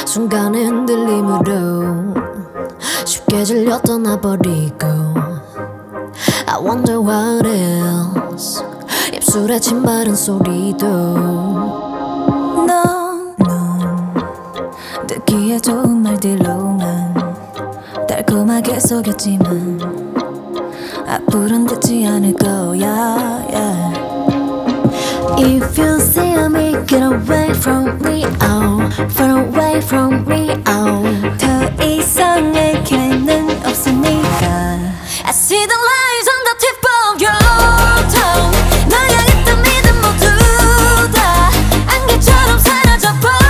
순간의 흔들림으로 쉽게 질려 떠나버리고 I wonder what else 입술에 침 바른 소리도 너는 듣기에 좋은 말들로만 달콤하게 속였지만 앞으로는 듣지 않을 거야 yeah. If you see me, get away from me, oh, far away from me, oh. 더 이상의 개는 없으니까 I see the lies on the tip of your tongue. 널 향했던 믿음 모두 다 안개처럼 사라져버려.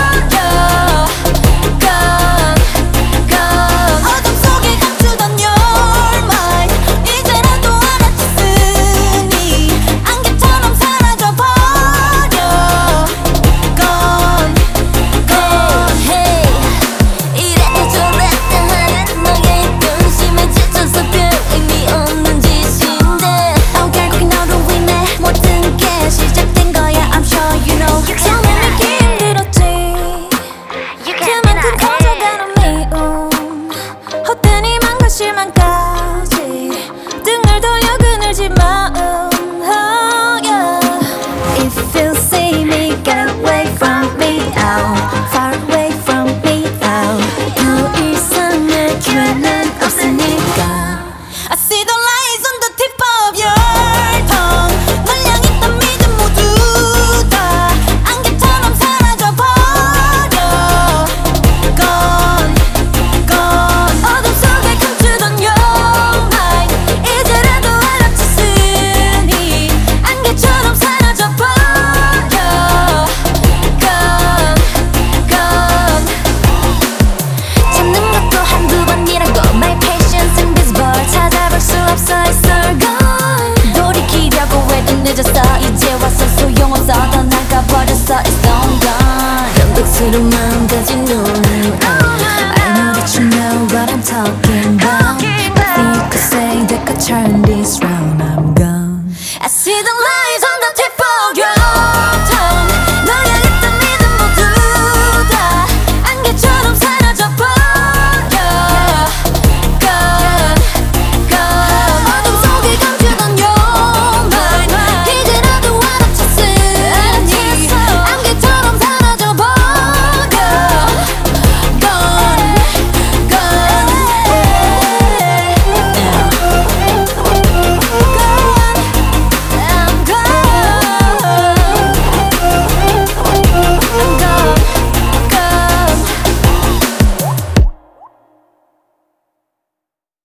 Gone, gone. 어둠 속에 감추던 your mind 이제라도 알아챘으니 안개처럼 사라져버려. Gone, gone. Hey, 이랬다 저랬다 하는 너의 변심에 지쳐서 별 의미 없는 짓인데 결국엔 너로 인해 모든 게 시작된 거야. I'm sure you know. 처음엔 믿기 힘들었지. 그만큼 커져가는 미움 헛된 희망과 실망까지 등을 돌려 그늘진 마음 oh, yeah. If you see me, get away from me, oh, far away from me, oh. 더 이상의 기회는 없으니까 I see the lies on the tip of your tongue. 널 향했던 믿음 모두 다 안개처럼 사라져버려. Gone, gone. 어둠 속에 감추던 your mind 이제라도 알아챘으니 안개처럼 사라져버려. Gone, gone. 참는 것도 한두 번이라고 My patience invisible 찾아볼 수 없어 It's all gone. 돌이키려고 해도 늦었어 이제 와서 소용없어 떠나가버렸어 It's all gone. 변덕스러운 마음 가진 너는 I know that you know what I'm talking about. Nothing you could say that could turn this round.